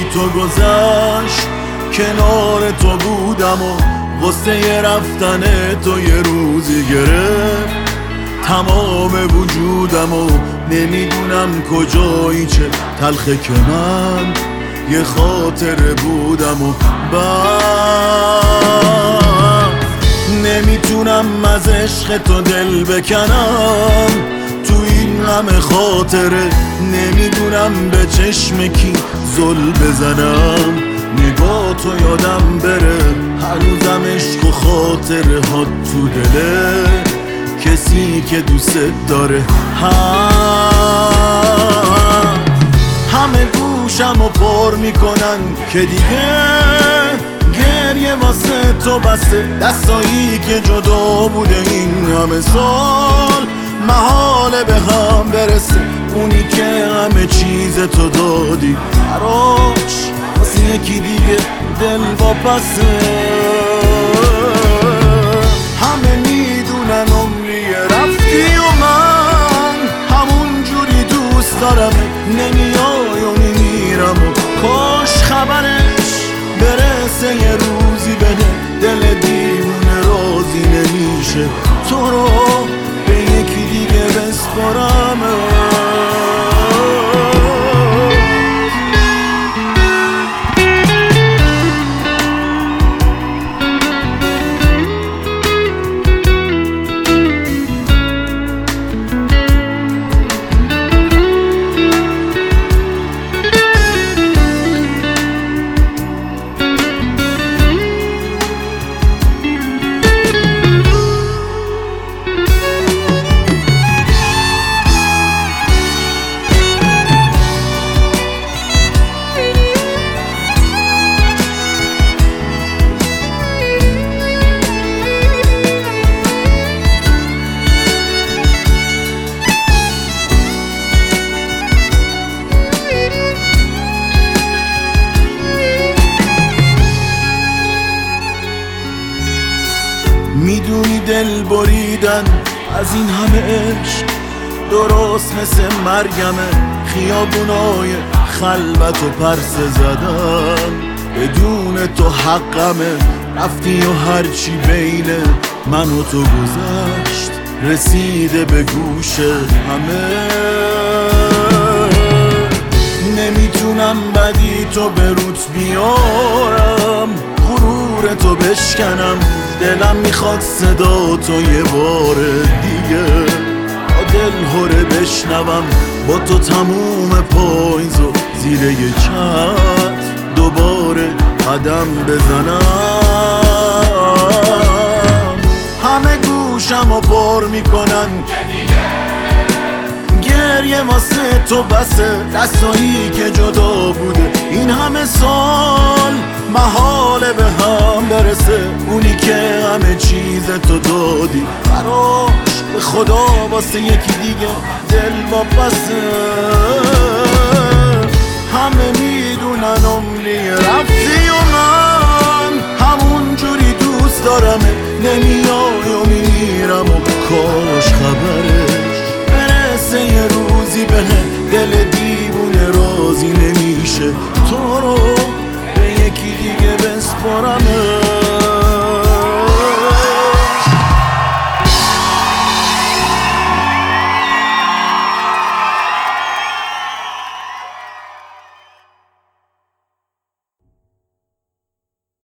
تو گذشت کنار تو بودم و غصه رفتن تو یه روزی گرفت تمام وجودم و نمیدونم کجایی چه تلخه که من یه خاطره بودم و بعد نمیتونم از عشق تو دل بکنم تو این همه خاطره نمیدونم به چشم کی زل بزنم نگاه تو یادم بره هنوزم عشق و خاطره ها تو دله کسی که دوست داره همه گوشم و پر میکنن که دیگه گریه واسه تو بسته دستایی که جدا بوده این همه سال محاله به هم برسه اونی که همه چیز تو دادی براش واسه یکی دیگه دل واپسه همه میدونن عمری رفتی و من همون جوری دوست دارم نمیای و میمیرم و کاش خبرش برسه یه روزی بده دل دیوونه راضی نمیشه تو رو به یکی دیگه بسپارم میدونی دل بریدن از این همه عشق درست مثل مرگمه خیابونای خلوت و پرسه زدن بدون تو حقمه رفتی و هرچی بین من و تو گذشت رسیده به گوش همه نمیتونم بدی تو به روت بیارم غرور تو بشکنم دلم میخواد صدا تو یه بار دیگه با دل هره بشنوم با تو تموم پاییز و زیر یه چتر دوباره قدم بزنم همه گوشم و پر میکنن گریه واسه تو بسه دستایی که جدا بوده این همه سال محاله به هم برسه اونی که همه چیز تو دادی براش به خدا واسه یکی دیگه دل واپسه همه میدونن عمری رفتی و من همون جوری دوست دارم نمیای و میمیرم و کاش خبرش برسه یه روزی به دل دیوونه راضی نمیشه تو رو به یکی دیگه بسپارم